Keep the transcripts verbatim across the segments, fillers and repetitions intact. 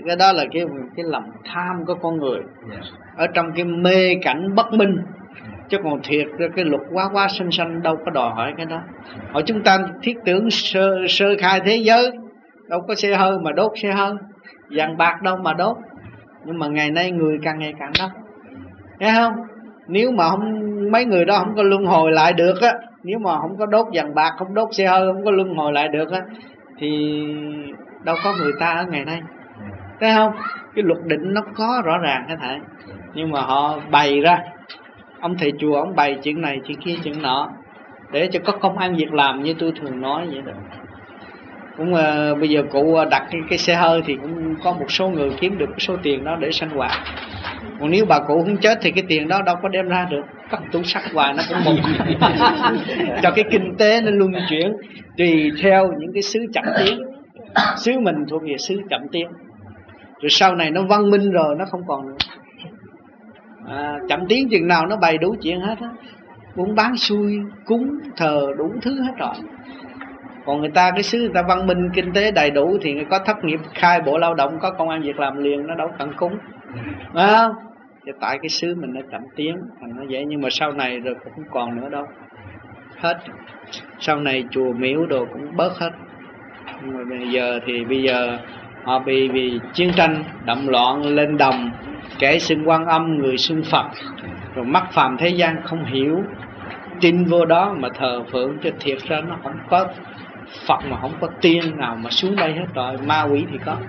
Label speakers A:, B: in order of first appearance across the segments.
A: cái đó là cái cái lòng tham của con người ở trong cái mê cảnh bất minh. Chứ còn thiệt cái luật quá quá sanh sanh đâu có đòi hỏi cái đó. Hỏi chúng ta thiết tưởng sơ, sơ khai thế giới, đâu có xe hơi mà đốt xe hơi, vàng bạc đâu mà đốt. Nhưng mà ngày nay người càng ngày càng đốt, thấy không? Nếu mà không mấy người đó không có luân hồi lại được á, nếu mà không có đốt vàng bạc, không đốt xe hơi, không có luân hồi lại được á, thì đâu có người ta ở ngày nay, thấy không? Cái luật định nó có rõ ràng cái thể, nhưng mà họ bày ra. Ông thầy chùa ông bày chuyện này chuyện kia chuyện nọ để cho có công ăn việc làm, như tôi thường nói vậy đó. Cũng uh, bây giờ cụ đặt cái, cái xe hơi thì cũng có một số người kiếm được cái số tiền đó để sinh hoạt. Còn nếu bà cụ không chết thì cái tiền đó đâu có đem ra được, cất tủ sắt hoài nó cũng một cho cái kinh tế nó luân chuyển tùy theo những cái xứ chậm tiến. Xứ mình thuộc về xứ chậm tiến, rồi sau này nó văn minh rồi nó không còn nữa. À, chậm tiến chừng nào nó bày đủ chuyện hết á, muốn bán xui cúng thờ đủ thứ hết rồi. Còn người ta cái xứ người ta văn minh kinh tế đầy đủ thì có thất nghiệp khai bộ lao động, có công ăn việc làm liền, nó đâu cần cúng, phải không? Thì tại cái xứ mình nó chậm tiến thành nó vậy. Nhưng mà sau này rồi cũng không còn nữa đâu, hết. Sau này chùa miếu đồ cũng bớt hết. Nhưng mà bây giờ thì bây giờ họ bị vì chiến tranh đậm loạn lên đồng, kẻ xưng Quan Âm, người xưng Phật, rồi mắc phàm thế gian không hiểu, tin vô đó mà thờ phượng, cho thiệt ra nó không có Phật mà không có tiên nào mà xuống đây hết rồi, ma quỷ thì có.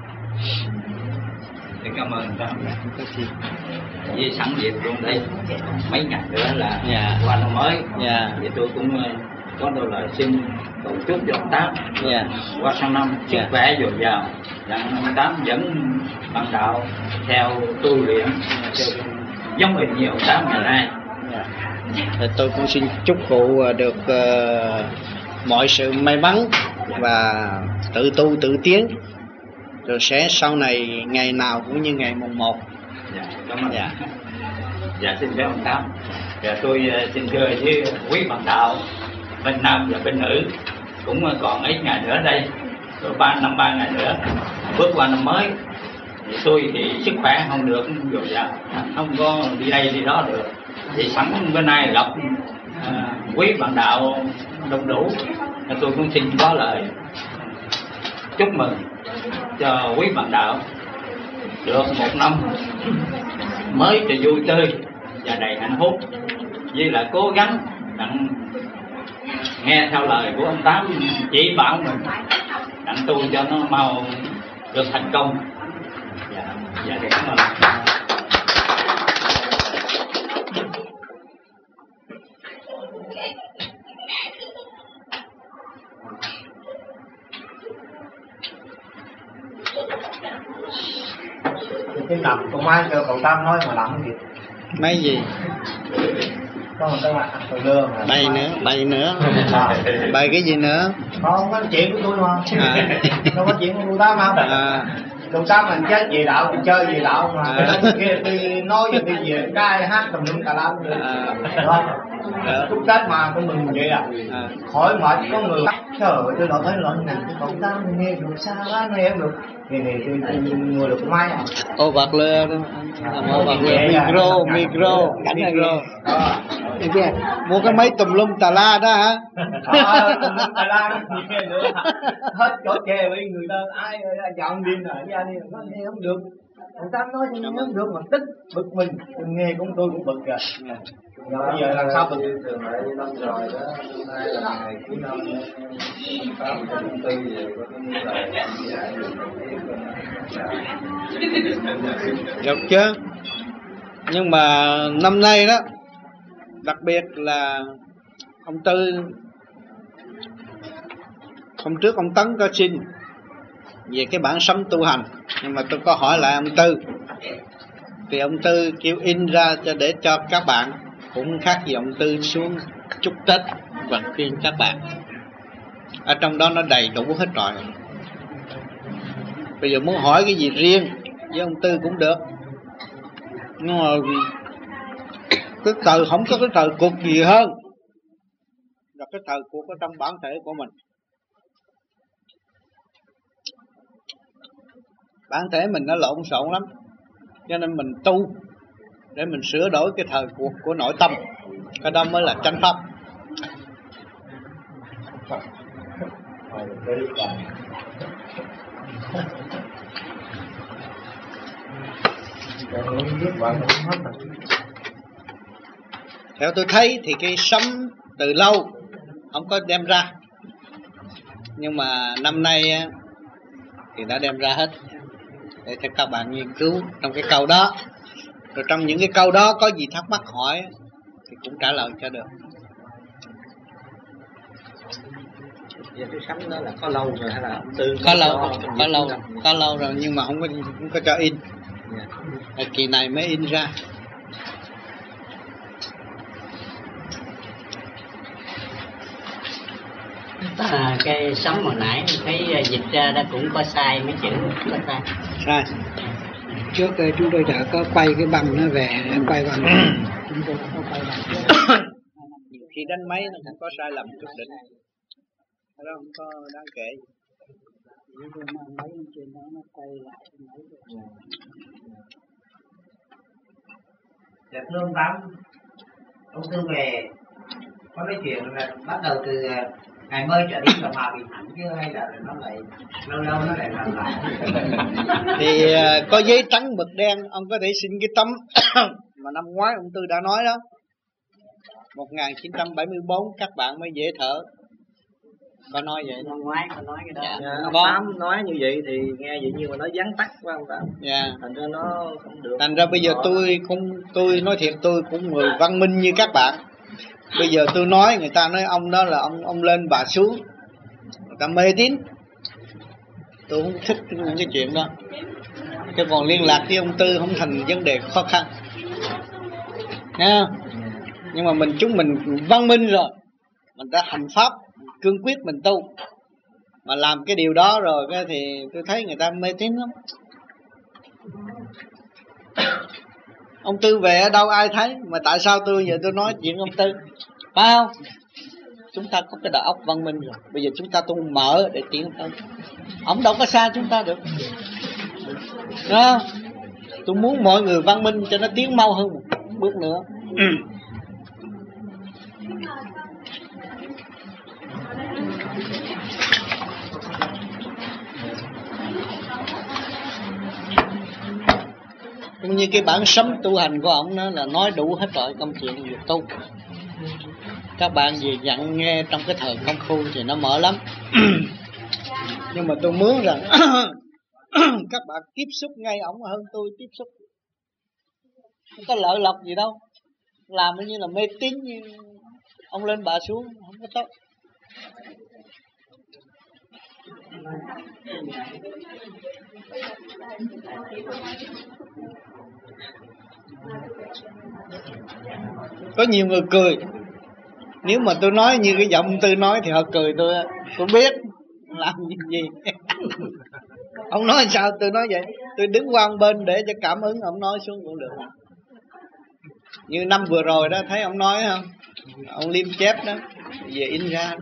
B: Thì cảm ơn các vì sẵn dịp luôn đây, mấy ngày nữa là yeah. qua năm mới, yeah. Thì tôi cũng có đôi lời xin cầu chúc cho ông Tám yeah. qua sang năm sức yeah. khỏe dồi dào, rằng ông Tám vẫn bằng đạo theo tu luyện theo giống hệt nhiều ông Tám ngày nay.
A: Yeah. Tôi cũng xin chúc cụ được uh, mọi sự may mắn và tự tu tự tiến, rồi sẽ sau này ngày nào cũng như ngày mùng một.
B: Dạ, cảm ơn. Dạ, dạ xin chào ông Tám. Dạ, tôi uh, xin thưa với quý bạn đạo bên nam và bên nữ, cũng uh, còn ít ngày nữa đây, rồi ba năm ba ngày nữa bước qua năm mới. Thì tôi thì sức khỏe không được dồi dào, không có đi đây đi đó được. Thì sẵn bữa nay gặp uh, quý bạn đạo đông đủ, tôi cũng xin có lời chúc mừng cho quý bạn đạo được một năm mới thì vui tươi và đầy hạnh phúc, với là cố gắng đặng nghe theo lời của ông Tám chỉ bảo mình, đặng tu cho nó mau được thành công. Dạ, dạ cảm ơn.
C: Cái tập con Mai kêu cậu Tam nói mà làm gì?
A: Mấy gì?
C: Có một cái mặt từ lương à.
A: Bay nữa, bay nữa. Bay cái gì nữa?
C: Không có chuyện của tôi mà. À. Không có chuyện của cậu Tam không? À. Cậu Tam mình chết về đạo, mình chơi về đạo mà. À. Kia tôi nói về đi về cái hát tùm lum tà lăm rồi. À. Chúc Tết mà tôi mừng vậy à. À. Khỏi mệt có người bắt. Trời ơi, tôi nói thấy lộn này, cậu Tam nghe được sao quá nghe em được. Thì thì tôi mua được Mai à.
A: Ô bạc lơ đó. Ô bạc lơ micro, micro, micro. Ờ. Mua cái máy tùm lum tà la đó hả?
C: Ờ, tùm lum tà la đó nghe nữa. Hết chỗ chè với người ta ai chọn điên rồi, ra đi nó nghe không được. Cậu Tam nói nghe không được mà tức bực mình, nghe cũng tôi cũng bực rồi. Rồi bây giờ làm sao bực?
D: Thường lại năm rồi đó, hôm nay là ngày cuối năm, tám công ty về có cái lời dạy
A: được chứ. Nhưng mà năm nay đó đặc biệt là ông Tư, hôm trước ông Tấn có xin về cái bản sấm tu hành, nhưng mà tôi có hỏi lại ông Tư thì ông Tư kêu in ra cho để cho các bạn, cũng khác gì ông Tư xuống chúc Tết và khuyên các bạn. Ở trong đó nó đầy đủ hết rồi. Bây giờ muốn hỏi cái gì riêng với ông Tư cũng được, nhưng mà cái thời không có cái thời cuộc gì hơn là cái thời cuộc ở trong bản thể của mình. Bản thể mình nó lộn xộn lắm, cho nên mình tu để mình sửa đổi cái thời cuộc của nội tâm, cái đó mới là chánh pháp. Theo tôi thấy thì cái sấm từ lâu không có đem ra, nhưng mà năm nay thì đã đem ra hết để cho các bạn nghiên cứu trong cái câu đó. Rồi trong những cái câu đó có gì thắc mắc hỏi thì cũng trả lời cho được.
C: Giờ cái sấm đó là có lâu rồi hay là từ
A: có lâu rồi, có lâu rồi, có lâu rồi nhưng mà không có không có cho in. Yeah. Kỳ này mới in ra.
E: À, cái sấm hồi nãy thấy dịch ra đã cũng có sai mấy chữ, có sai.
A: Sai.
F: Trước chúng tôi đã có quay cái băng nó về, quay băng. Chúng tôi có quay băng.
A: Nhiều khi đánh máy nó cũng có sai lầm chút đỉnh. Cái đó không có đáng kể.
F: Máy trên đó nó quay lại máy.
C: Đẹp lương tám. Ông Tư về có cái chuyện là bắt đầu từ ngày mới trở đi là mà bị hẳn chứ hay là nó lại lâu lâu nó lại làm lại.
A: Thì có giấy trắng mực đen, ông có thể xin cái tấm mà năm ngoái ông Tư đã nói đó, một nghìn chín trăm bảy mươi bốn các bạn mới dễ thở. Có nói vậy
E: năm ngoái có nói cái đó.
C: Dạ, ông Tám nói như vậy thì nghe vậy nhưng mà nó vắn tắt quá ông Tám.
A: Dạ.
C: Thành ra nó không được.
A: Thành ra bây giờ tôi cũng tôi nói thiệt, tôi cũng người văn minh như các bạn. Bây giờ tôi nói người ta nói ông đó là ông ông lên bà xuống, người ta mê tín. Tôi không thích những cái chuyện đó. Chứ còn liên lạc với ông Tư không thành vấn đề khó khăn. Nghe không? Nhưng mà mình chúng mình văn minh rồi, mình đã hành pháp cương quyết mình tu, mà làm cái điều đó rồi cái thì tôi thấy người ta mê tín lắm. Ông Tư về ở đâu ai thấy, mà tại sao tôi giờ tôi nói chuyện ông Tư, phải không? Chúng ta có cái đầu óc văn minh rồi, bây giờ chúng ta tu mở để tiến tới. Ông đâu có xa chúng ta được, đúng không? Tôi muốn mọi người văn minh cho nó tiến mau hơn một bước nữa. Cũng như cái bản sấm tu hành của ông đó là nói đủ hết rồi công chuyện việc tu. Các bạn về dặn nghe trong cái thời công phu thì nó mở lắm. Nhưng mà tôi muốn rằng các bạn tiếp xúc ngay ổng hơn tôi tiếp xúc. Không có lợi lộc gì đâu. Làm như là mê tín, như ông lên bà xuống không có tốt. Có nhiều người cười. Nếu mà tôi nói như cái giọng Tư nói thì họ cười tôi. Tôi biết làm gì. Ông nói sao tôi nói vậy. Tôi đứng qua một bên để cho cảm ứng ông nói xuống cũng được. Như năm vừa rồi đó, thấy ông nói không, ông liêm chép đó, về in ra.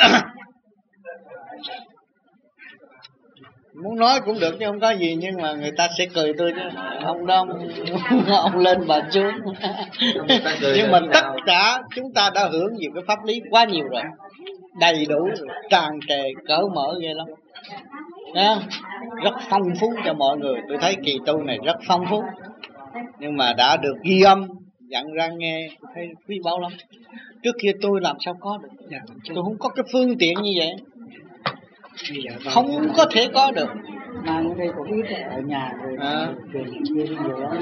A: Muốn nói cũng được chứ không có gì, nhưng mà người ta sẽ cười tôi chứ. Ông đó ông, ông lên bà xuống. Nhưng mà tất cả chúng ta đã hưởng nhiều cái pháp lý quá nhiều rồi, đầy đủ, tràn trề, cỡ mở ghê lắm. Đấy, rất phong phú cho mọi người. Tôi thấy kỳ tu này rất phong phú, nhưng mà đã được ghi âm dặn ra nghe, tôi thấy quý báu lắm. Trước kia tôi làm sao có được, tôi không có cái phương tiện như vậy, không có thể có được.
F: Mang đây có ít ở nhà rồi,
A: à.
F: Rồi kia nhiều lắm.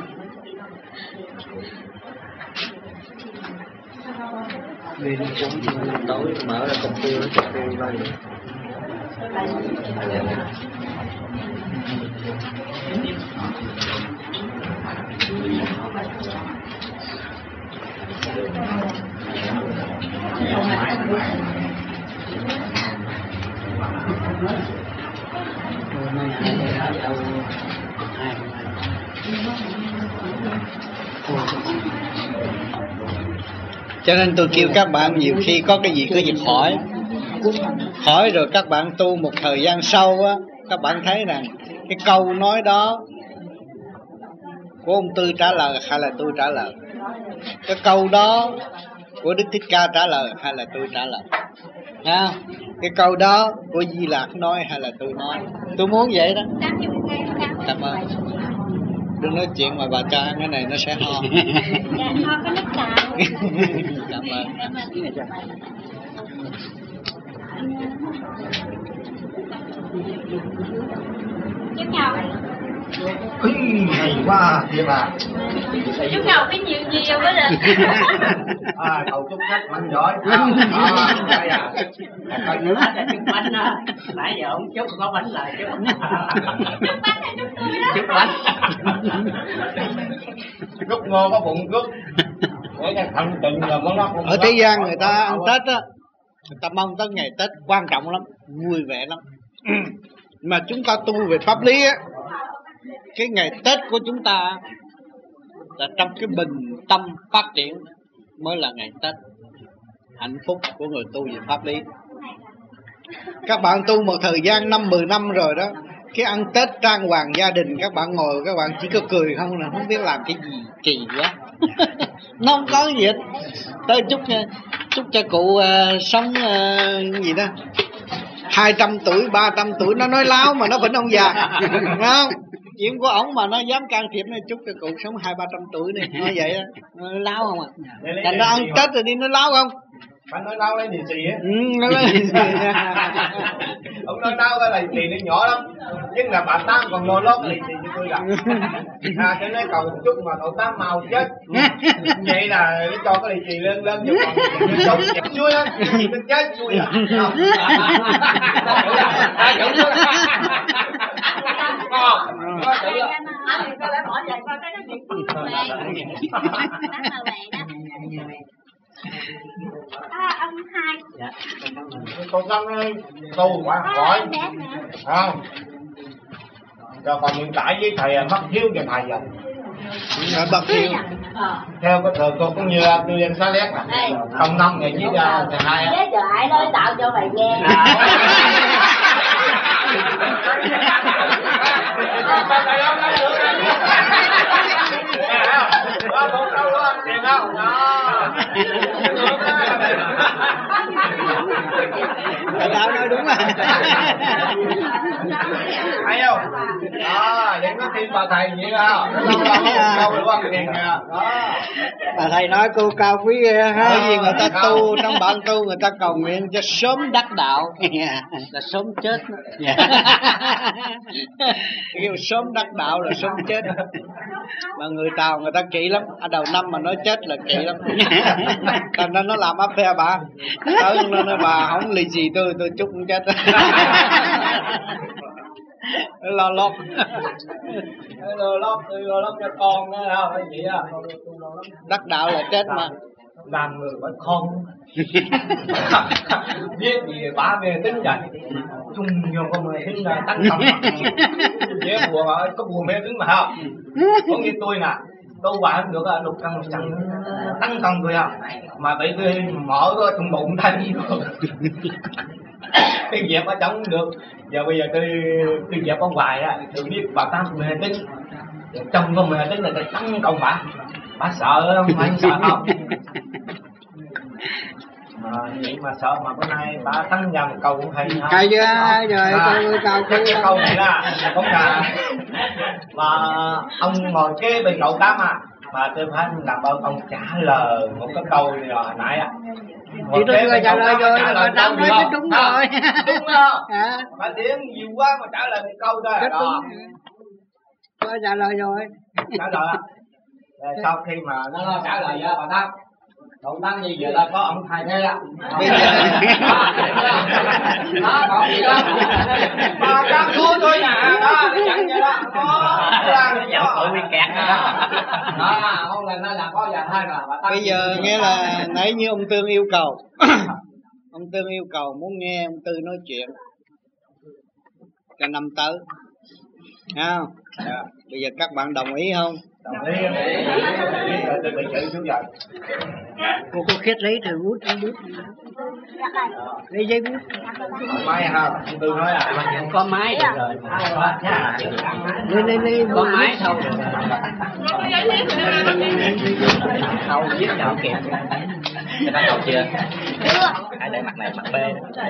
C: Nên tối mở ra công ty nó cho tôi vay.
A: Cho nên tôi kêu các bạn nhiều khi có cái gì cứ việc hỏi. Hỏi rồi các bạn tu một thời gian sau á, các bạn thấy rằng Cái câu nói đó của ông Tư trả lời hay là tôi trả lời? Cái câu đó của Đức Thích Ca trả lời hay là tôi trả lời? Ha? Cái câu đó của Di Lạc nói hay là tôi nói? Tôi muốn vậy đó. Cảm ơn. Đừng nói chuyện mà bà cho ăn cái này nó sẽ ho.
G: Dạ, ho có nước cào.
A: Cảm ơn.
G: Chú Ngọc.
C: Ý, hay quá thiệt à.
G: Chú Ngọc cái nhiều nhiều quá rồi.
C: À, cậu chúc khách mạnh giỏi. À, đây à.
E: Coi nữa là chúc bánh đó. Nãy giờ ông chúc có bánh lại chúc.
G: Chúc bánh hay chúc tôi đó.
E: Chúc bánh.
C: Rút ngô có bụng rút. Để cho thằng tình là món đó.
A: Ở thế gian người ta ăn Tết á, người ta mong tới ngày Tết quan trọng lắm, vui vẻ lắm. Mà chúng ta tu về pháp lý á, cái ngày Tết của chúng ta là trong cái bình tâm phát triển mới là ngày Tết hạnh phúc của người tu về pháp lý. Các bạn tu một thời gian năm mười năm rồi đó, cái ăn Tết trang hoàng gia đình, các bạn ngồi các bạn chỉ có cười không là không biết làm cái gì, kỳ quá. Nó không có gì hết. Tới chúc chúc cho cụ uh, sống uh, gì đó hai trăm tuổi, ba trăm tuổi, nó nói láo mà nó vẫn ông già. Không? Chuyện của ổng mà nó dám can thiệp, nó chúc cho cụ sống hai ba trăm tuổi này, nói vậy đó. Nó láo không à? Thành nó ăn Tết rồi đi, nó láo không?
C: Anh nói đau lấy lì xì á.
A: Ừ, nó nói lì xì.
C: Ông nói đau cái lì xì nó nhỏ lắm. Nhưng là bà Tám còn lôi lót lì xì cho tôi là. À, cái nói cầu chút mà cậu Tám mau chết. Vậy là nó cho cái lì xì lên lên vô còn sống chặt chuối á. Nó chết vui à. Không. À, chữ chuối. Ngon. Có chữ á.
G: Sao lại bỏ vậy coi cái nó bị phun về. Bác màu về đó. À, ông hai.
E: Dạ.
C: Con Tâm ơi, tu quá giỏi. Không. Rồi còn hiện tại với thầy mất hiếu cho thầy rồi.
A: Rồi bậc hiếu.
C: Theo cái thời cô cũng như tư nhân xá lét là không năm ngày với thầy hai á.
G: Thế giờ ai nói tạo cho mày nghe.
C: Đó, một câu luôn, tiền không? Đó.
A: Tao nói đúng rồi.
C: Hay không? Đó, những cái tin bà thầy vậy đó. Câu luôn, tiền kìa. Đó.
A: Bà thầy nói cô cao quý ghê ha. Bởi vì người ta tu, trong bản tu người ta cầu nguyện cho sớm đắc đạo. Là sớm chết. Kêu sớm đắc đạo là sớm chết. Mà người Tàu người ta kỹ lắm, ở đầu năm mà nói chết là kỹ lắm. Thành ra nó làm áp phe bà. Tới nó nói bà không lì gì tôi, tôi chúc cũng chết. Lo lót.
C: Lo lót, tôi lo lót cho con đó không, cái gì á.
A: Đắc đạo là chết mà.
C: Làm người phải khôn. Biết gì bả về tính vậy. Chung vô con người tính là tấn công. Dễ buồn rồi, có buồn mê tính mà không. Có như tôi nè, tôi quả không được lục căng một trận tấn công tôi không. Mà bị tôi mở cái thùng bụng tay rồi. Tôi dẹp ở trong được. Giờ bây giờ tôi tôi dẹp ở ngoài á, tôi biết bà Tám mê tính. Trong con mê tính là tôi tấn công bà. Bà sợ không? Anh sợ không? Mà vậy mà sợ mà bữa nay bà tấn ra một câu cũng hay ha.
F: Hay chưa? Rồi tôi câu
C: cái câu này là cũng là mà ông ngồi kế bên cậu Tám à, mà tôi phải làm ơn ông trả lời một cái câu rồi hồi nãy á.
F: Thì tôi vừa trả lời rồi, mà Tám nói chết đúng rồi.
C: Đúng không? Bà tiếng nhiều quá mà trả lời một câu thôi.
F: Chết đúng. Tôi trả lời rồi.
C: Trả lời á. Sau khi mà nó trả lời với bà Tám, cậu Tám như vậy là có ông thầy nghe á. Bây giờ đó còn gì đó. Bà Tám thua tôi nè, đó nó chẳng vậy đó. Đó
E: Dạo tụi mình kẹt đó.
C: Đó, không là nó là có giờ hai rồi.
A: Bây giờ nghe là nãy như ông Tương yêu cầu. Ông Tương yêu cầu muốn nghe ông Tư nói chuyện cho năm tới. Thấy không? Dạ. Bây giờ các bạn đồng ý không?
C: Đồng ý. Tôi bị chữ chú rồi.
F: Cô có khiết lấy từ út, út. lấy giấy bút.
C: Máy hả? Tôi nói à.
E: Có máy được rồi.
F: Lấy lấy lấy
E: Có máy thôi. Không viết đâu kịp.
B: Người ta học chưa? Ai để mặt này mặt B.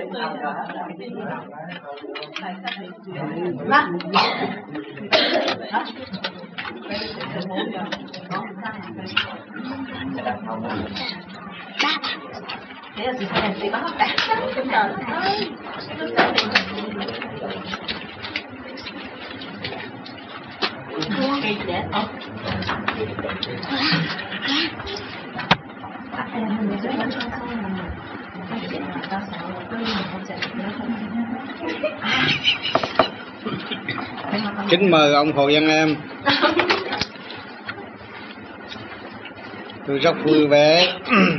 A: Kính mời ông Hồ Văn Em. Tôi rất vui vẻ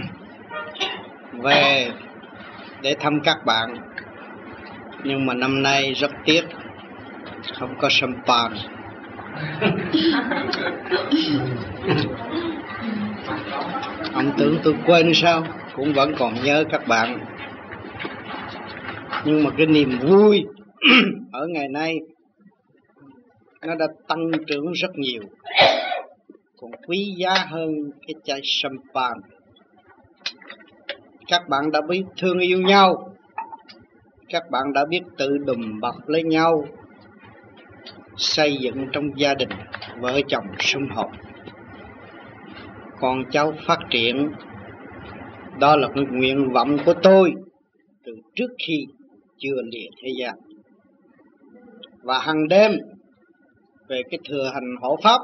A: về để thăm các bạn, nhưng mà năm nay rất tiếc không có champagne. Ông tưởng tôi quên sao? Cũng vẫn còn nhớ các bạn. Nhưng mà cái niềm vui ở ngày nay nó đã tăng trưởng rất nhiều, còn quý giá hơn cái chai champagne. Các bạn đã biết thương yêu nhau, các bạn đã biết tự đùm bọc lấy nhau, xây dựng trong gia đình vợ chồng sum họp, con cháu phát triển. Đó là cái nguyện vọng của tôi từ trước khi chưa lìa thế gian. Và hàng đêm về cái thừa hành hộ pháp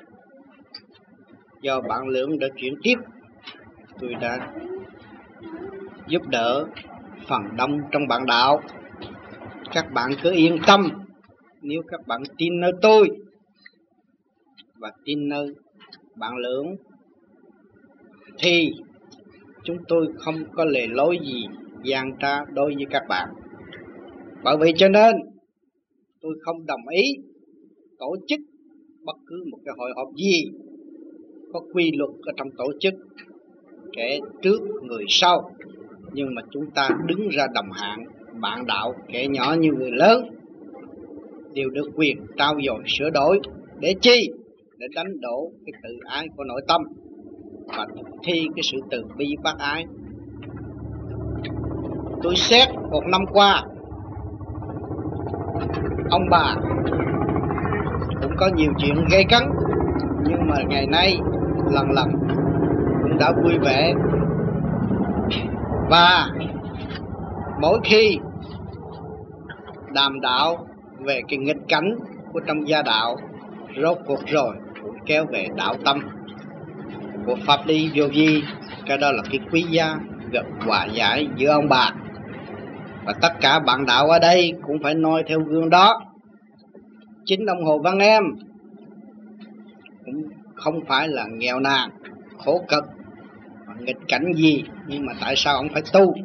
A: do bạn Lượng đã chuyển tiếp, tôi đã giúp đỡ phần đông trong bạn đạo. Các bạn cứ yên tâm, nếu các bạn tin nơi tôi và tin nơi bạn Lượng thì chúng tôi không có lề lối gì gian trá đối với các bạn. Bởi vậy cho nên tôi không đồng ý tổ chức bất cứ một cái hội họp gì có quy luật ở trong tổ chức, kẻ trước người sau, nhưng mà chúng ta đứng ra đồng hạng bạn đạo, kẻ nhỏ như người lớn đều được quyền trao dồi sửa đổi. Để chi? Để đánh đổ cái tự ái của nội tâm và thực thi cái sự từ bi bác ái. Tôi xét một năm qua, ông bà cũng có nhiều chuyện gây cấn, nhưng mà ngày nay lần lần cũng đã vui vẻ. Và mỗi khi đàm đạo về cái nghịch cảnh của trong gia đạo, rốt cuộc rồi cũng kéo về đạo tâm của pháp lý vô vi. Cái đó là cái quý giá gặp hòa giải giữa ông bà. Và tất cả bạn đạo ở đây cũng phải noi theo gương đó. Chính ông Hồ Văn Em cũng không phải là nghèo nàn, khổ cực, nghịch cảnh gì, nhưng mà tại sao ông phải tu?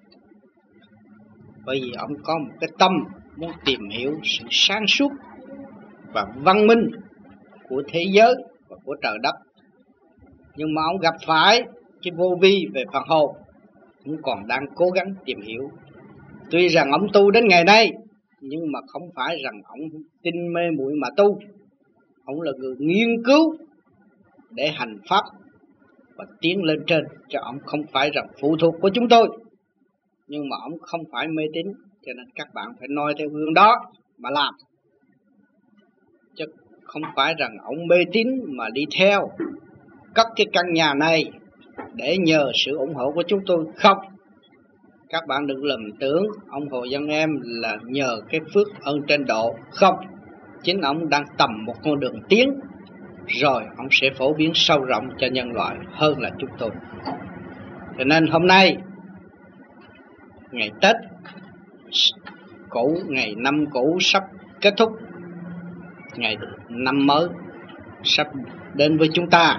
A: Bởi vì ông có một cái tâm muốn tìm hiểu sự sáng suốt và văn minh của thế giới và của trời đất. Nhưng mà ông gặp phải cái vô vi về phần hồn, cũng còn đang cố gắng tìm hiểu. Tuy rằng ông tu đến ngày nay, nhưng mà không phải rằng ông tin mê muội mà tu. Ông là người nghiên cứu để hành pháp và tiến lên trên, cho ông không phải rằng phụ thuộc của chúng tôi. Nhưng mà ông không phải mê tín, cho nên các bạn phải noi theo gương đó mà làm. Chứ không phải rằng ông mê tín mà đi theo cất cái căn nhà này để nhờ sự ủng hộ của chúng tôi. Không, các bạn đừng lầm tưởng ông Hồ Văn Em là nhờ cái phước ơn trên độ. Không, chính ông đang tầm một con đường tiến, rồi ông sẽ phổ biến sâu rộng cho nhân loại hơn là chúng tôi. Cho nên hôm nay ngày Tết cũ, ngày năm cũ sắp kết thúc, ngày năm mới sắp đến với chúng ta,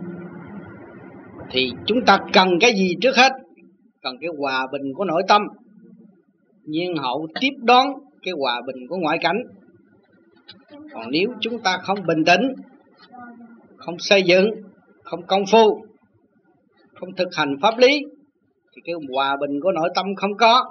A: thì chúng ta cần cái gì trước hết? Cần cái hòa bình của nội tâm, nhiên hậu tiếp đón cái hòa bình của ngoại cảnh. Còn nếu chúng ta không bình tĩnh, không xây dựng, không công phu, không thực hành pháp lý, thì cái hòa bình của nội tâm không có,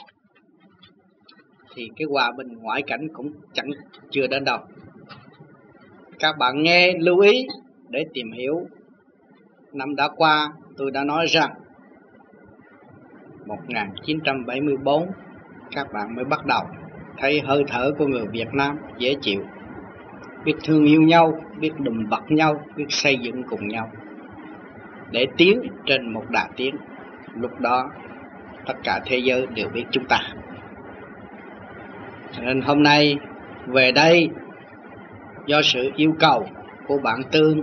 A: thì cái hòa bình ngoại cảnh cũng chẳng chưa đến đâu. Các bạn nghe lưu ý để tìm hiểu. Năm đã qua tôi đã nói rằng một nghìn chín trăm bảy mươi tư các bạn mới bắt đầu thấy hơi thở của người Việt Nam dễ chịu, biết thương yêu nhau, biết đùm bọc nhau, biết xây dựng cùng nhau để tiến trên một đà tiến. Lúc đó tất cả thế giới đều biết chúng ta. Nên hôm nay về đây do sự yêu cầu của bạn Tương,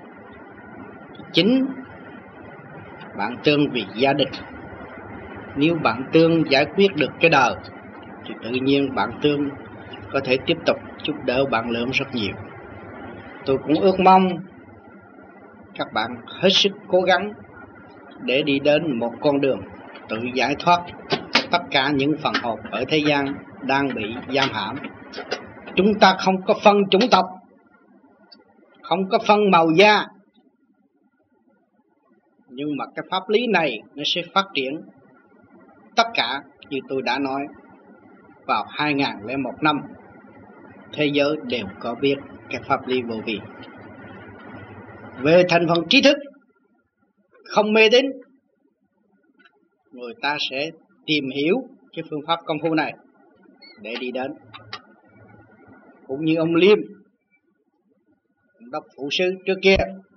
A: chính bạn Tương vì gia đình. Nếu bạn Tương giải quyết được cái đời thì tự nhiên bạn Tương có thể tiếp tục giúp đỡ bạn Lượng rất nhiều. Tôi cũng ước mong các bạn hết sức cố gắng để đi đến một con đường tự giải thoát tất cả những phần hồn ở thế gian đang bị giam hãm. Chúng ta không có phân chủng tộc, không có phân màu da, nhưng mà cái pháp lý này nó sẽ phát triển. Tất cả như tôi đã nói, vào hai nghìn lẻ một năm thế giới đều có biết cái pháp lý vô vi. Về thành phần trí thức không mê tín, người ta sẽ tìm hiểu cái phương pháp công phu này để đi đến. Cũng như ông Liêm, ông đốc phụ sư trước kia,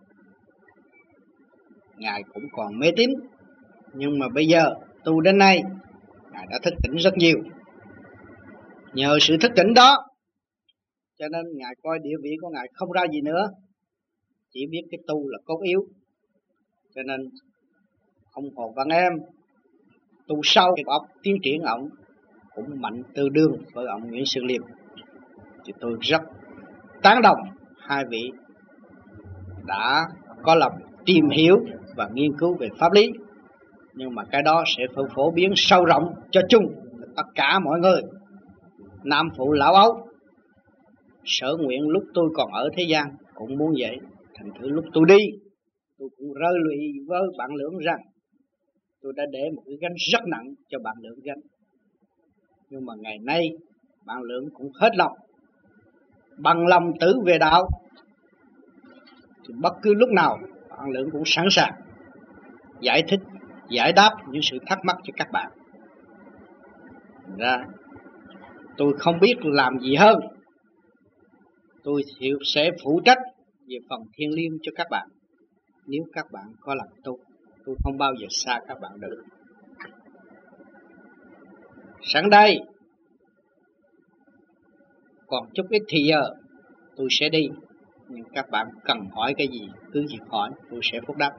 A: ngài cũng còn mê tín, nhưng mà bây giờ tu đến nay ngài đã thức tỉnh rất nhiều. Nhờ sự thức tỉnh đó cho nên ngài coi địa vị của ngài không ra gì nữa, chỉ biết cái tu là cốt yếu. Cho nên ông Hồ Văn Em tu sâu thì óc tiến triển ổng cũng mạnh tương đương với ông Nguyễn Xuân Liêm. Thì tôi rất tán đồng hai vị đã có lòng tìm hiểu và nghiên cứu về pháp lý. Nhưng mà cái đó sẽ phổ, phổ biến sâu rộng cho chung tất cả mọi người, nam phụ lão ấu. Sở nguyện lúc tôi còn ở thế gian cũng muốn vậy. Thành thử lúc tôi đi, tôi cũng rơi lụy với bạn Lượng rằng tôi đã để một cái gánh rất nặng cho bạn Lượng gánh. Nhưng mà ngày nay bạn Lượng cũng hết lòng, bằng lòng tử về đạo, thì bất cứ lúc nào bạn Lượng cũng sẵn sàng giải thích, giải đáp những sự thắc mắc cho các bạn. Ra tôi không biết làm gì hơn, tôi sẽ phụ trách về phần thiêng liêng cho các bạn. Nếu các bạn có lòng tu, tôi không bao giờ xa các bạn được. Sẵn đây còn chút ít thì giờ tôi sẽ đi, nhưng các bạn cần hỏi cái gì cứ việc hỏi, tôi sẽ phúc đáp.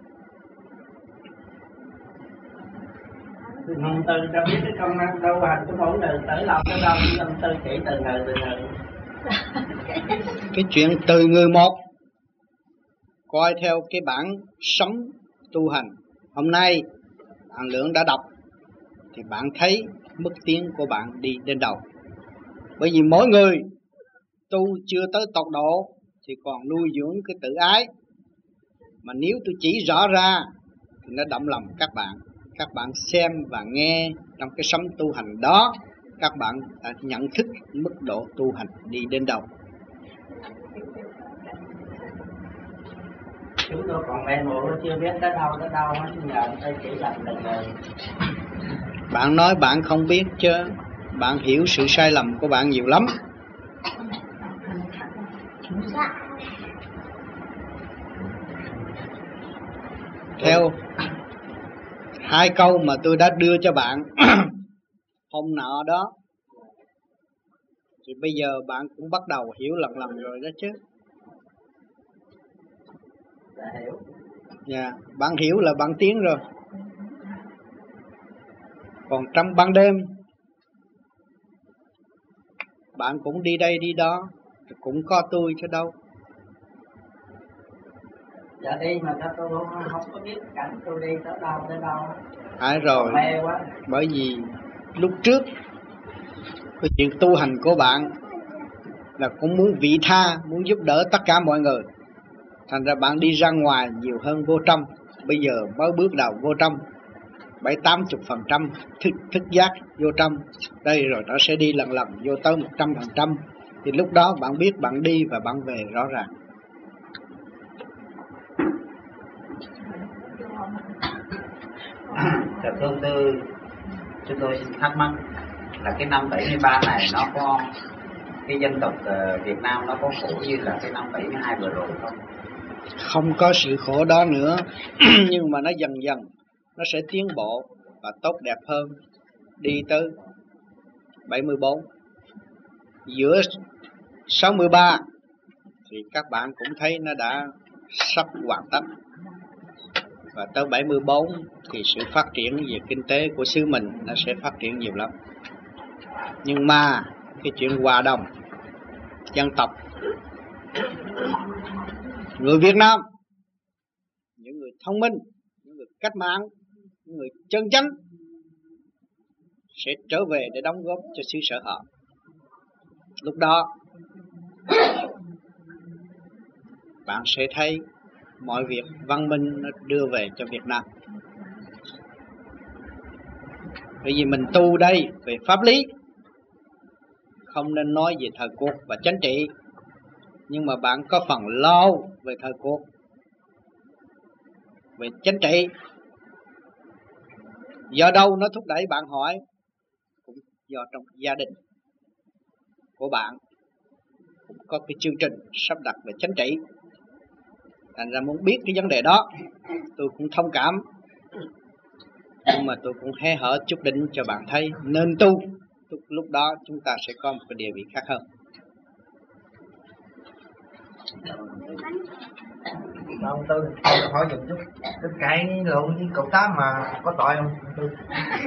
C: Ông Tư cho biết cái công năng đâu hành cái mẫu đời tới lòng tới đâu, ông Tư chỉ từ người từ người.
A: Cái chuyện từ người một, coi theo cái bản sống tu hành hôm nay bạn Lượng đã đọc, thì bạn thấy mức tiến của bạn đi đến đâu. Bởi vì mỗi người tu chưa tới tột độ thì còn nuôi dưỡng cái tự ái. Mà nếu tôi chỉ rõ ra thì nó động lòng các bạn. Các bạn xem và nghe trong cái sống tu hành đó, các bạn đã nhận thức mức độ tu hành đi đến đâu.
C: Chúng tôi còn mê muội chưa biết tới đâu tới đâu, nhờ tôi chỉ làm từng người.
A: Bạn nói bạn không biết chứ, bạn hiểu sự sai lầm của bạn nhiều lắm. Theo hai câu mà tôi đã đưa cho bạn hôm nọ đó, thì bây giờ bạn cũng bắt đầu hiểu lần lần rồi đó chứ.
C: Đã hiểu.
A: Dạ, bạn hiểu là bạn tiến rồi. Còn trong ban đêm bạn cũng đi đây đi đó, cũng có tôi chứ đâu.
C: Dạ đi mà cho tôi không có biết cảnh tôi đi tới đâu tới đâu.
A: Phải rồi,
C: mê quá.
A: Bởi vì lúc trước cái chuyện tu hành của bạn là cũng muốn vị tha, muốn giúp đỡ tất cả mọi người. Thành ra bạn đi ra ngoài nhiều hơn vô trong. Bây giờ mới bước đầu vô trong, bảy tám chục phần trăm thức, thức giác vô trong đây, rồi nó sẽ đi lần lần vô tới một trăm phần trăm. Thì lúc đó bạn biết bạn đi và bạn về rõ ràng.
H: Dạ thưa ông Tư, chúng tôi xin thắc mắc là cái năm bảy mươi ba này nó có cái dân tộc uh, Việt Nam nó có khổ như là cái năm bảy mươi hai vừa rồi không?
A: Không có sự khổ đó nữa. Nhưng mà nó dần dần nó sẽ tiến bộ và tốt đẹp hơn, đi tới bảy mươi bốn. Giữa sáu mươi ba thì các bạn cũng thấy nó đã sắp hoàn tất, và tới bảy mươi bốn thì sự phát triển về kinh tế của xứ mình nó sẽ phát triển nhiều lắm. Nhưng mà cái chuyện hòa đồng dân tộc, người Việt Nam, những người thông minh, những người cách mạng, những người chân chánh sẽ trở về để đóng góp cho xứ sở họ. Lúc đó bạn sẽ thấy mọi việc văn minh nó đưa về cho Việt Nam. Bởi vì mình tu đây về pháp lý, không nên nói về thời cuộc và chính trị, nhưng mà bạn có phần lo về thời cuộc, về chính trị. Do đâu nó thúc đẩy bạn hỏi? Cũng do trong gia đình của bạn cũng có cái chương trình sắp đặt về chính trị. Thành ra muốn biết cái vấn đề đó, tôi cũng thông cảm, nhưng mà tôi cũng hé hở chút đỉnh cho bạn thấy nên tu. Lúc đó chúng ta sẽ có một cái địa vị khác hơn.
C: Ông Tư, tôi hỏi dùm chút, cái cãi lộn với cậu Tám mà có tội không ông Tư?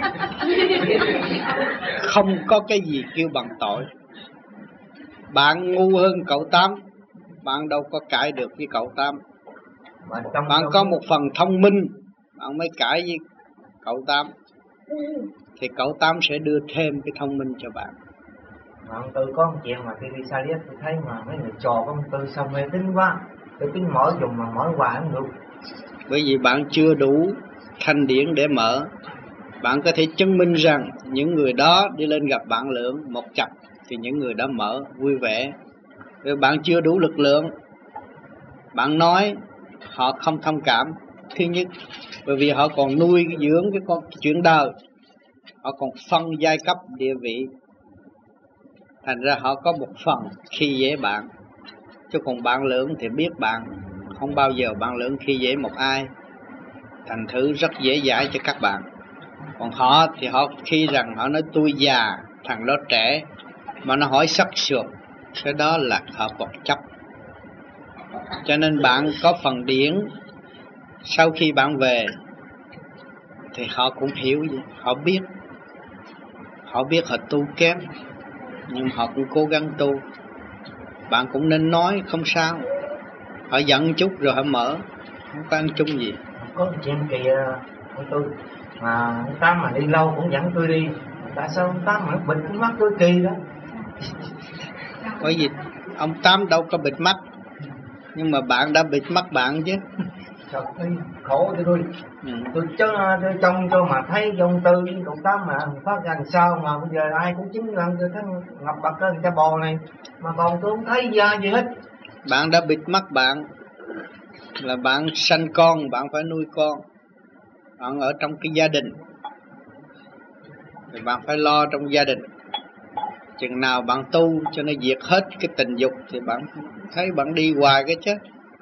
A: Không có cái gì kêu bằng tội. Bạn ngu hơn cậu Tám, bạn đâu có cãi được với cậu Tám. Bạn có một phần thông minh, bạn mới cãi với cậu Tám, thì cậu Tám sẽ đưa thêm cái thông minh cho bạn.
C: Mà ông Tư có một chuyện mà khi đi xa liết tôi thấy mà mấy người trò của ông Tư sao mê tín quá. Tôi tính mở dùng mà mở hoài không được.
A: Bởi vì bạn chưa đủ thanh điển để mở. Bạn có thể chứng minh rằng những người đó đi lên gặp bạn Lượng một chập thì những người đó mở vui vẻ. Rồi bạn chưa đủ lực lượng, bạn nói họ không thông cảm. Thứ nhất, bởi vì họ còn nuôi dưỡng cái con cái chuyện đời, họ còn phân giai cấp địa vị, thành ra họ có một phần khi dễ bạn. Chứ còn bạn Lượng thì biết bạn không bao giờ bạn Lượng khi dễ một ai, thành thử rất dễ dãi cho các bạn. Còn họ thì họ khi rằng họ nói tôi già, thằng đó trẻ, mà nó hỏi sắc sược, cái đó là họ còn chấp. Cho nên bạn có phần điển, sau khi bạn về thì họ cũng hiểu, họ biết, họ biết họ tu kém, nhưng họ cũng cố gắng tu. Bạn cũng nên nói không sao, họ giận chút rồi họ mở, không có ăn chung gì.
C: Có một chuyện kỳ ông Tư, mà ông Tám mà đi lâu cũng dẫn tôi đi, tại sao ông Tám mà nó bịt cái mắt tôi kỳ đó?
A: Bởi vì ông Tám đâu có bịt mắt, nhưng mà bạn đã bịt mắt bạn chứ.
C: Trời ơi, khổ cho tôi.
A: Ừ.
C: Tôi cho tôi trông cho mà thấy ông Tư với cậu Tám mà phát ra làm sao mà bây giờ ai cũng chứng lần tôi thấy ngập bật lên cái bò này, mà còn tôi không thấy ra gì hết.
A: Bạn đã bịt mắt bạn, là bạn sanh con, bạn phải nuôi con, bạn ở trong cái gia đình thì bạn phải lo trong gia đình. Chừng nào bạn tu cho nó diệt hết cái tình dục thì bạn thấy bạn đi hoài cái chứ.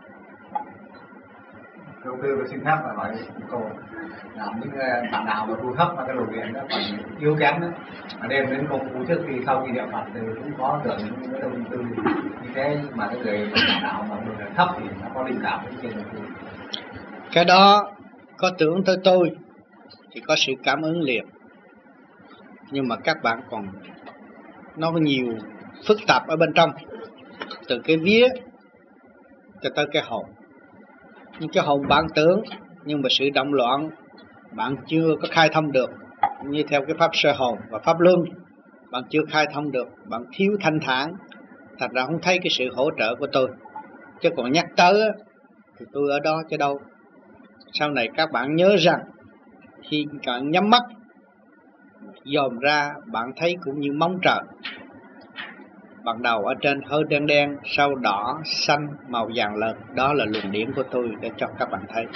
D: Đầu tư tôi xin phép là nói câu là những bạn nào mà tu thấp mà cái đồ điện đó còn yếu kém đó, mà đem đến công phu trước khi sau khi niệm Phật thì cũng có tưởng những cái tâm tư như thế, mà cái người bạn nào mà người thấp thì nó có linh cảm với trên đầu tư.
A: Cái đó có tưởng tới tôi thì có sự cảm ứng liền, nhưng mà các bạn còn nó có nhiều phức tạp ở bên trong, từ cái vía cho tới cái hồn. Nhưng cái hồn bạn tưởng, nhưng mà sự động loạn bạn chưa có khai thông được, như theo cái pháp sơ hồn và pháp luân bạn chưa khai thông được, bạn thiếu thanh thản, thật ra không thấy cái sự hỗ trợ của tôi. Chứ còn nhắc tới thì tôi ở đó chứ đâu. Sau này các bạn nhớ rằng Khi bạn nhắm mắt dòm ra, bạn thấy cũng như móng trời. Ban đầu ở trên hơi đen đen, sau đỏ, xanh, màu vàng lợn. Đó là luồng điển của tôi để cho các bạn thấy.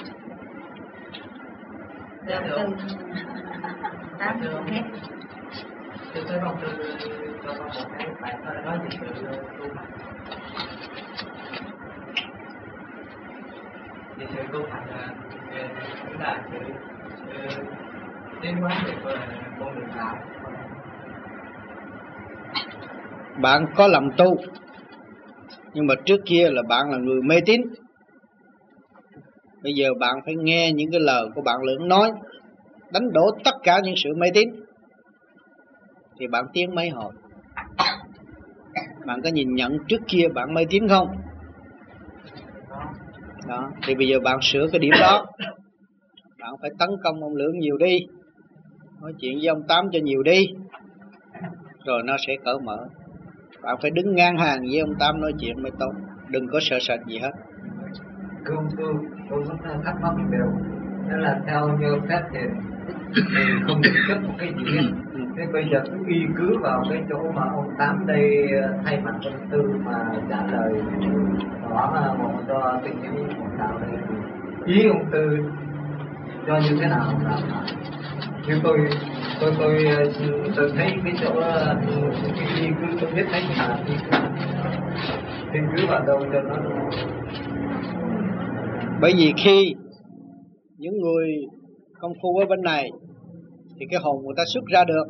G: Dạ thưa ông. Tám
D: thưa ông hết. Thưa thưa ông, tôi cho con một cái bài nói về sự tu hành. Thì sự tu hành cũng là sự tiến hóa được con đường đạo.
A: Bạn có lòng tu, nhưng mà trước kia là bạn là người mê tín. Bây giờ bạn phải nghe những cái lời của bạn Lưỡng nói, đánh đổ tất cả những sự mê tín, thì bạn tiến mấy hồi. Bạn có nhìn nhận trước kia bạn mê tín không? Đó, thì bây giờ bạn sửa cái điểm đó. Bạn phải tấn công ông Lưỡng nhiều đi, nói chuyện với ông Tám cho nhiều đi, rồi nó sẽ cởi mở. Bạn phải đứng ngang hàng với ông Tám nói chuyện mới tốt. Đừng có sợ sệt gì hết.
D: Thưa ông, tôi, tôi vẫn thắc mắc một điều. Đó là theo như phép thì mình không được chấp một cái gì hết. Thế bây giờ cứ y cứ vào cái chỗ mà ông Tám đây thay mặt ông Tư mà trả lời đó là một cho tình yêu một đạo đây. Ý ông Tư cho như thế nào nào như tôi tôi tôi tôi thấy cái chỗ y cứ tôi biết thấy là y cứ thì cứ vào đâu cho nó.
A: Bởi vì khi những người công phu ở bên này thì cái hồn người ta xuất ra được,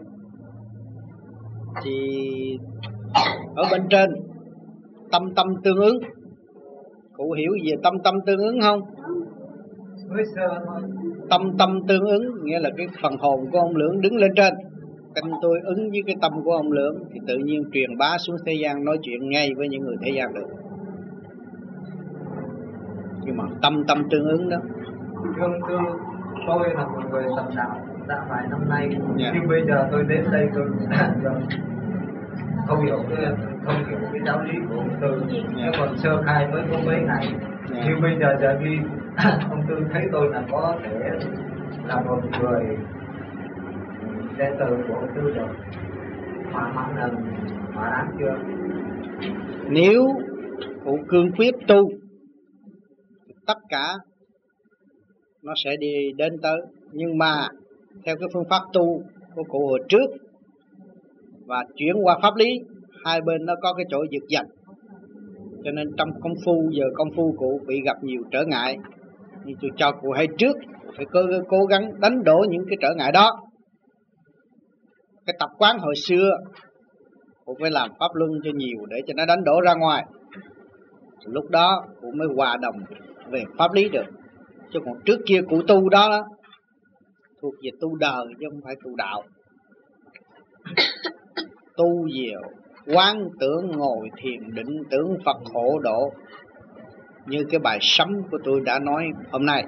A: thì ở bên trên tâm tâm tương ứng. Cụ hiểu về tâm tâm tương ứng không?
D: Mới sơ thôi.
A: Tâm tâm tương ứng nghĩa là cái phần hồn của ông Lưỡng đứng lên trên, canh tôi ứng với cái tâm của ông Lưỡng, thì tự nhiên truyền bá xuống thế gian, nói chuyện ngay với những người thế gian được. Nhưng mà tâm tâm tương ứng đó.
D: Thưa tôi, tôi là một người tập đạo đã vài năm nay,
A: yeah.
D: Nhưng bây giờ tôi đến đây tôi không hiểu cái không hiểu cái giáo lý của ông Tư, yeah. Còn sơ khai mới có mấy ngày, yeah. Nhưng bây giờ giờ đi ông Tư thấy tôi là có thể là một người đệ tử của ông Tư rồi, thỏa mãn là thỏa đáng chưa?
A: Nếu cụ cương quyết tu, tất cả nó sẽ đi đến tới. Nhưng mà theo cái phương pháp tu của cụ hồi trước và chuyển qua pháp lý, hai bên nó có cái chỗ giật giành, cho nên trong công phu giờ công phu cụ bị gặp nhiều trở ngại. Nhưng tôi cho cụ hay trước phải cố, cố gắng đánh đổ những cái trở ngại đó. Cái tập quán hồi xưa cụ phải làm pháp luân cho nhiều để cho nó đánh đổ ra ngoài, lúc đó cụ mới hòa đồng về pháp lý được. Chứ còn trước kia cụ tu đó, đó thuộc về tu đời chứ không phải tu đạo. Tu về quán tưởng ngồi thiền định tưởng Phật hộ độ, như cái bài sấm của tôi đã nói hôm nay.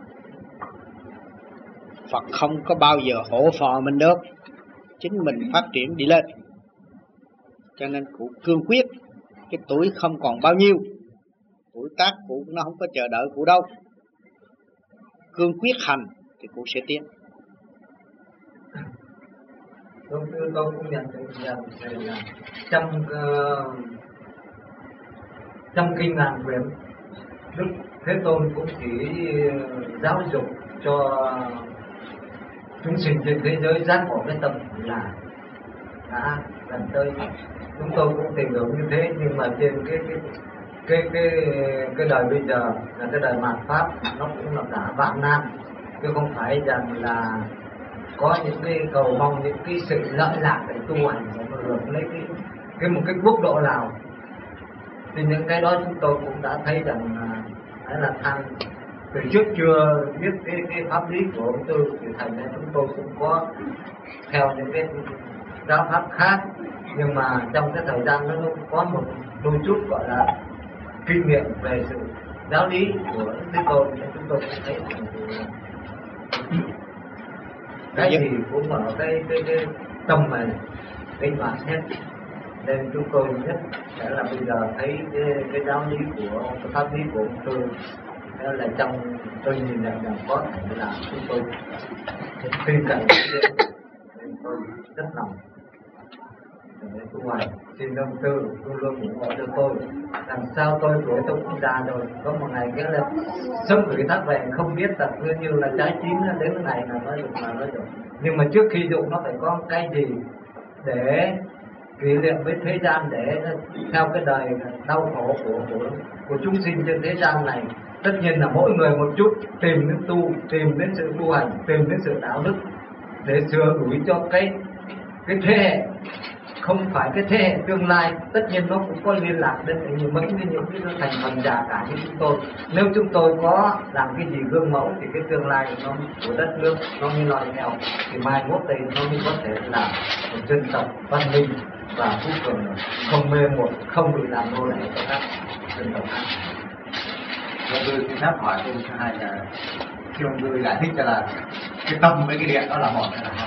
A: Phật không có bao giờ hổ phò mình được, chính mình phát triển đi lên. Cho nên cụ cương quyết. Cái tuổi không còn bao nhiêu, tuổi tác cụ nó không có chờ đợi cụ đâu. Cương quyết hành thì cụ sẽ tiến.
D: Tôi, tôi cũng nhận được rằng là trong uh, trong kinh ngàn quyển, Đức Thế Tôn cũng chỉ giáo dục cho chúng sinh trên thế giới giác ngộ cái tâm là đã gần tới. Chúng tôi cũng tìm hiểu như thế, nhưng mà trên cái cái cái cái cái đời bây giờ là cái đời mạt pháp, nó cũng là cả vạn nan, chứ không phải rằng là có những cái cầu mong những cái sự lợi lạc để tu hành và hưởng lấy cái cái một cái quốc độ nào. Thì những cái đó chúng tôi cũng đã thấy rằng là đấy là than từ trước chưa biết cái cái pháp lý của ông Tư, thì thành ra chúng tôi cũng có theo những cái giáo pháp khác, nhưng mà trong cái thời gian nó cũng có một đôi chút gọi là kinh nghiệm về sự giáo lý của Thế Tôn, thì chúng tôi cũng thấy cái gì cũng ở cái cái cái tâm này cái bản hết. Nên chúng tôi nhất sẽ là bây giờ thấy cái, cái giáo lý của cái pháp lý của ông Tư Đó là trong tôi nhìn nhận rằng có thể là chúng tôi tin cậy nên tôi rất lòng để tu hành. Xin ông Tư luôn luôn ủng hộ cho tôi. Làm sao tôi tuổi tôi cũng già rồi, có một ngày cái là sống gửi thác về không biết là như là trái chín nó đến cái ngày là nó được mà nó được. Nhưng mà trước khi dụng nó phải có cái gì để kỷ niệm với thế gian, để theo cái đời đau khổ của của của chúng sinh trên thế gian này. Tất nhiên là mỗi người một chút, tìm đến tu, tìm đến sự tu hành, tìm đến sự đạo đức để sửa đổi cho cái cái thế hệ, không phải cái thế hệ tương lai. Tất nhiên nó cũng có liên lạc đến những mấy cái những cái thành phần già cả như chúng tôi. Nếu chúng tôi có làm cái gì gương mẫu thì cái tương lai nó của đất nước nó mới nói theo, thì mai mốt đây nó mới có thể là một dân tộc văn minh và phú cường, không mê một, không bị làm nô lệ cho các dân tộc khác. Tôi xin phép hỏi câu thứ hai là khi ông Tư giải thích cho là cái tâm với cái điện đó là một hay là hai?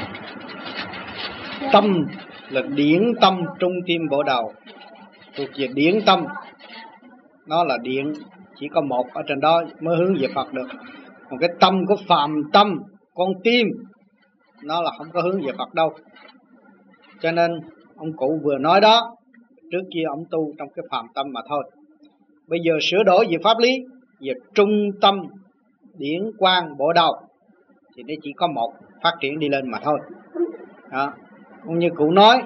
A: Tâm là điển tâm trung tim bộ đầu, thuộc về điển tâm, nó là điện, chỉ có một ở trên đó mới hướng về Phật được. Còn cái tâm của phàm tâm, con tim, nó là không có hướng về Phật đâu. Cho nên ông cụ vừa nói đó, trước kia ông tu trong cái phàm tâm mà thôi. Bây giờ sửa đổi về pháp lý, về trung tâm điển quang bộ đầu thì nó chỉ có một, phát triển đi lên mà thôi. Đó. Cũng như cụ nói,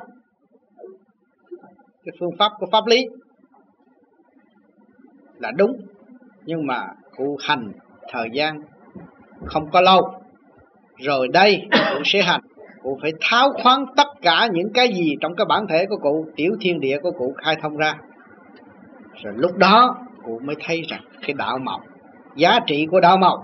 A: cái phương pháp của pháp lý là đúng, nhưng mà cụ hành thời gian không có lâu. Rồi đây cụ sẽ hành, cụ phải tháo khoáng tất cả những cái gì trong cái bản thể của cụ, tiểu thiên địa của cụ khai thông ra. Rồi lúc đó cụ mới thấy rằng cái đạo màu, giá trị của đạo màu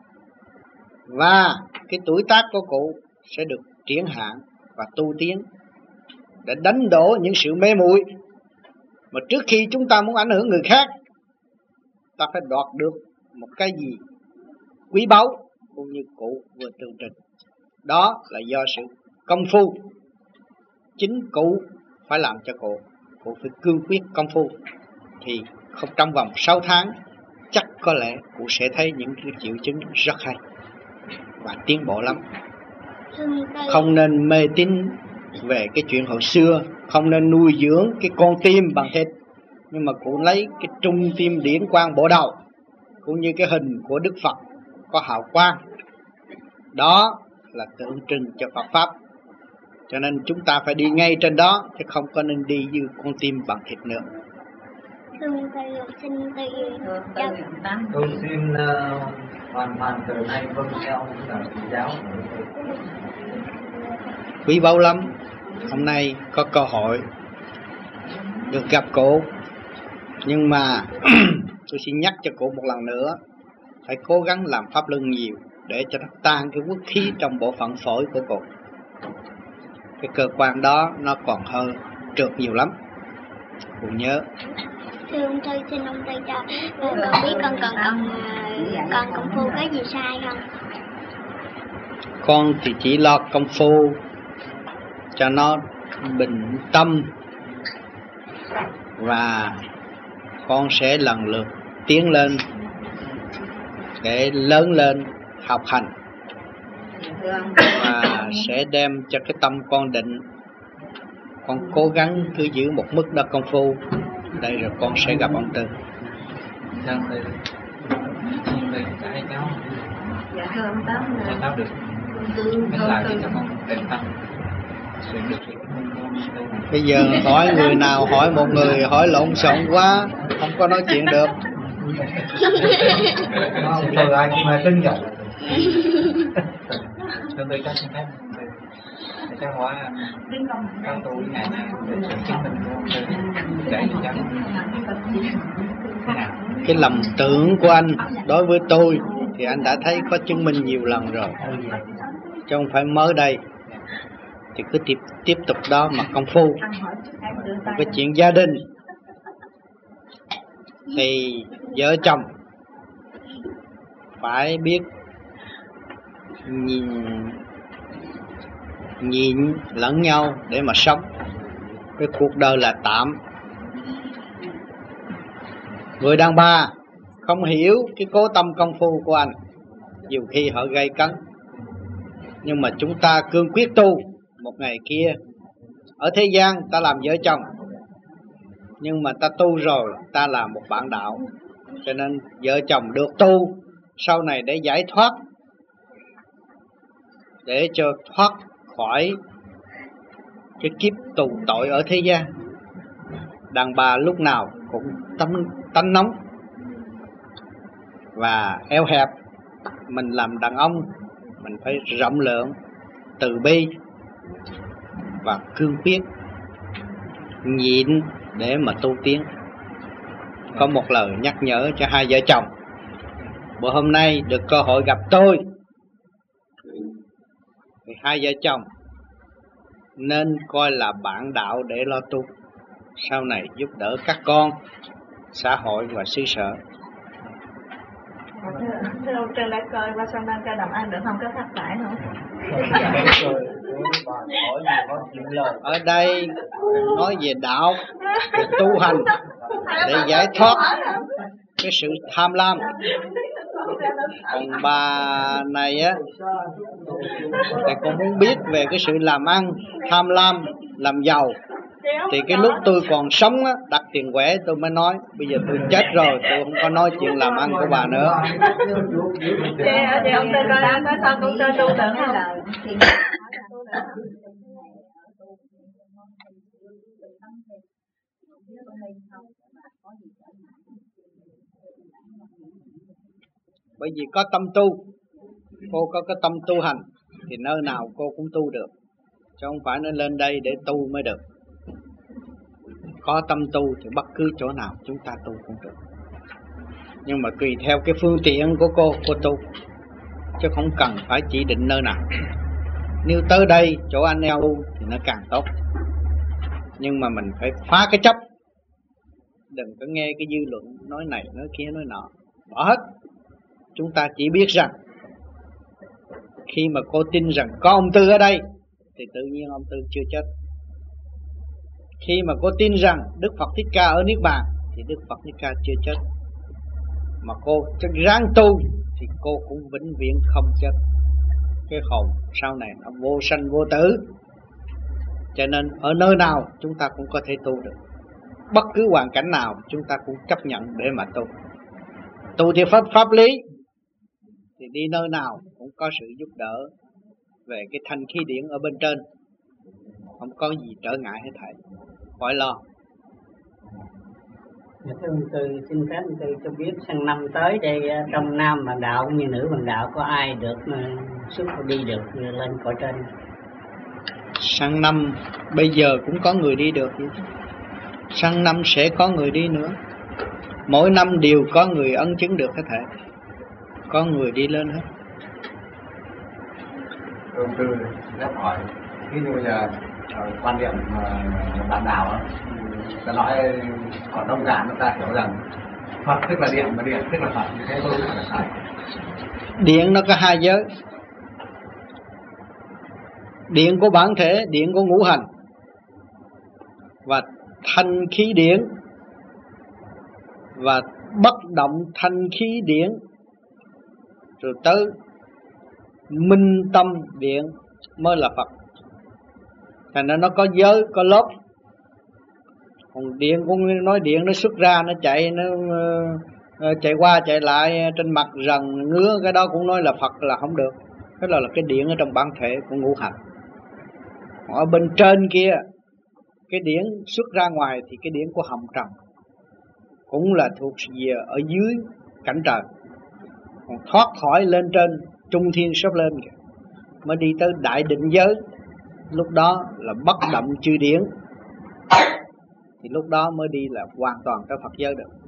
A: và cái tuổi tác của cụ sẽ được triển hạn và tu tiến để đánh đổ những sự mê muội. Mà trước khi chúng ta muốn ảnh hưởng người khác, ta phải đoạt được một cái gì quý báu, cũng như cụ vừa tường trình. Đó là do sự công phu. Chính cụ phải làm cho cụ, cụ phải cương quyết công phu. Thì không trong vòng sáu tháng, chắc có lẽ cụ sẽ thấy những cái triệu chứng rất hay và tiến bộ lắm. Không nên mê tín về cái chuyện hồi xưa, không nên nuôi dưỡng cái con tim bằng thịt, nhưng mà cụ lấy cái trung tim điển quang bộ đầu, cũng như cái hình của Đức Phật có hào quang, đó là tượng trưng cho Phật pháp. Cho nên chúng ta phải đi ngay trên đó, chứ không có nên đi như con tim bằng thịt nữa.
D: Tôi xin uh, hoàn toàn từ nay vâng theo lời chỉ giáo của tôi.
A: Quý báu lắm. Hôm nay có cơ hội được gặp cụ, nhưng mà tôi xin nhắc cho cụ một lần nữa, phải cố gắng làm pháp luân nhiều để cho nó tan cái quốc khí trong bộ phận phổi của cụ. Cái cơ quan đó nó còn hơi trượt nhiều lắm, cụ nhớ.
G: Thưa ông Tư, xin ông Tư cho con biết con cần cần con công phu cái gì sai không?
A: Con thì chỉ lo công phu cho nó bình tâm, và con sẽ lần lượt tiến lên để lớn lên học hành, và sẽ đem cho cái tâm con định. Con cố gắng cứ giữ một mức đó công phu, đây rồi con sẽ gặp ông Tư.
I: Dạ thưa thầy, cả hai cháu.
G: Dạ thưa ông Tám,
I: cho cháu được cái lại cho con định tâm.
A: Bây giờ hỏi người nào hỏi một người hỏi lộn xộn quá, không có nói chuyện được.
D: Tôi ai cũng mà tin rồi.
I: Thưa tôi cho xin phép cháu hỏi cháu tu ngày nào để chứng minh của ông Tư để cho cháu thế nào?
A: Cái lầm tưởng của anh đối với tôi thì anh đã thấy có chứng minh nhiều lần rồi, chứ không phải mới đây. Thì cứ tiếp, tiếp tục đó mà công phu. Cái chuyện gia đình thì vợ chồng phải biết nhìn nhịn lẫn nhau để mà sống. Cái cuộc đời là tạm. Người đàn bà không hiểu cái cố tâm công phu của anh, nhiều khi họ gây cấn. Nhưng mà chúng ta cương quyết tu, một ngày kia ở thế gian ta làm vợ chồng, nhưng mà ta tu rồi ta là một bạn đạo. Cho nên vợ chồng được tu sau này để giải thoát, để cho thoát khỏi cái kiếp tù tội ở thế gian. Đàn bà lúc nào cũng tánh, tánh nóng và eo hẹp. Mình làm đàn ông mình phải rộng lượng, từ bi và cương quyết, nhịn để mà tu tiến. Có một lời nhắc nhở cho hai vợ chồng. Bữa hôm nay được cơ hội gặp tôi, thì hai vợ chồng nên coi là bạn đạo để lo tu, sau này giúp đỡ các con, xã hội và xứ sở.
J: Thưa ông, trên đã coi qua sông Đăng ca làm ăn được không? Có thất bại không?
A: Ở đây nói về đạo, về tu hành để giải thoát cái sự tham lam. Còn bà này á thì con muốn biết về cái sự làm ăn, tham lam, làm giàu. Thì cái lúc tôi còn sống á, đặt tiền quẻ tôi mới nói. Bây giờ tôi chết rồi, tôi không có nói chuyện làm ăn của bà nữa.
J: Thì ông tôi coi đã có sao cũng tôi tu được hay là
A: bởi vì có tâm tu, cô có cái tâm tu hành thì nơi nào cô cũng tu được, chứ không phải nó lên đây để tu mới được. Có tâm tu thì bất cứ chỗ nào chúng ta tu cũng được, nhưng mà tùy theo cái phương tiện của cô, cô tu, chứ không cần phải chỉ định nơi nào. Nếu tới đây chỗ anh eo tu thì nó càng tốt, nhưng mà mình phải phá cái chấp. Đừng có nghe cái dư luận nói này nói kia nói nọ, bỏ hết. Chúng ta chỉ biết rằng khi mà cô tin rằng có ông Tư ở đây thì tự nhiên ông Tư chưa chết. Khi mà cô tin rằng Đức Phật Thích Ca ở Niết Bàn thì Đức Phật Thích Ca chưa chết. Mà cô ráng tu thì cô cũng vĩnh viễn không chết. Cái hồn sau này nó vô sanh vô tử. Cho nên ở nơi nào chúng ta cũng có thể tu được. Bất cứ hoàn cảnh nào chúng ta cũng chấp nhận để mà tu. Tu theo pháp pháp lý thì đi nơi nào cũng có sự giúp đỡ về cái thanh khí điển ở bên trên, không có gì trở ngại hết thảy, khỏi lo.
E: Thưa ông Tư, xin phép ông Tư cho biết sang năm tới đây trong nam bạn đạo cũng như nữ bạn đạo có ai được xuất đi được lên cõi trên?
A: Sang năm bây giờ cũng có người đi được, sang năm sẽ có người đi nữa. Mỗi năm đều có người ấn chứng được hết thảy, có người đi lên hết.
D: Ông Tư rất hỏi, ví dụ bây giờ quan điểm bạn đạo á, ta nói còn đông giản chúng ta hiểu rằng Phật tức là điện và điện tức là Phật, như thế tôi là sai.
A: Điện nó có hai giới, điện của bản thể, điện của ngũ hành, và thanh khí điển và bất động thanh khí điển, rồi tới minh tâm điện mới là Phật. Thành ra nó có giới, có lớp. Còn điện cũng nói điện nó xuất ra, nó chạy, nó uh, chạy qua chạy lại trên mặt rần ngứa, cái đó cũng nói là Phật là không được. Cái đó là cái điện ở trong bản thể của ngũ hành. Ở bên trên kia, cái điển xuất ra ngoài thì cái điển của hồng trần cũng là thuộc về ở dưới cảnh trời. Còn thoát khỏi lên trên trung thiên sắp lên kìa, mới đi tới đại định giới. Lúc đó là bất động chư điển, thì lúc đó mới đi là hoàn toàn tới Phật giới được.